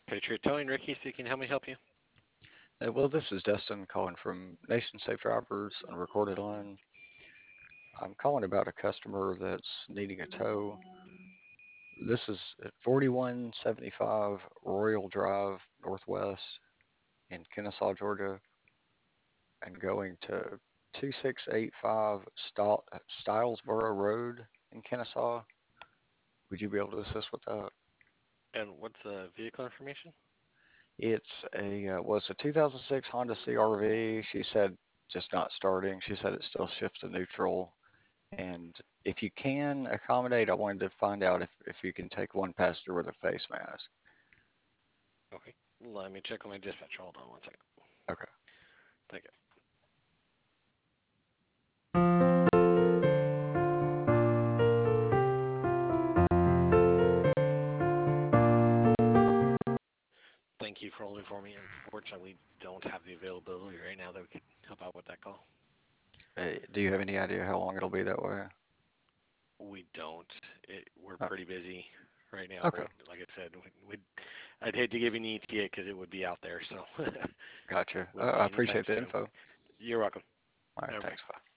Patriot Towing, Ricky speaking. How may I help you? Well, this is Dustin calling from Nation Safe Drivers on a recorded line. I'm calling about a customer that's needing a tow. This is at 4175 Royal Drive Northwest in Kennesaw, Georgia, and going to 2685 Stylesboro Road in Kennesaw. Would you be able to assist with that? And what's the vehicle information? It's a 2006 Honda CRV. She said just not starting. She said it still shifts to neutral. And if you can accommodate, I wanted to find out if you can take one passenger with a face mask. Okay. Let me check on my dispatcher. Hold on one second. Okay. Thank you. Thank you for holding for me. Unfortunately, we don't have the availability right now that we could help out with that call. Do you have any idea how long it'll be that way? We don't. We're Uh, pretty busy right now, okay. but like I said, I'd hate to give you an ETA because it would be out there. So Gotcha. would I be anytime appreciate the soon. info. You're welcome. All right. Bye. Thanks. Bye.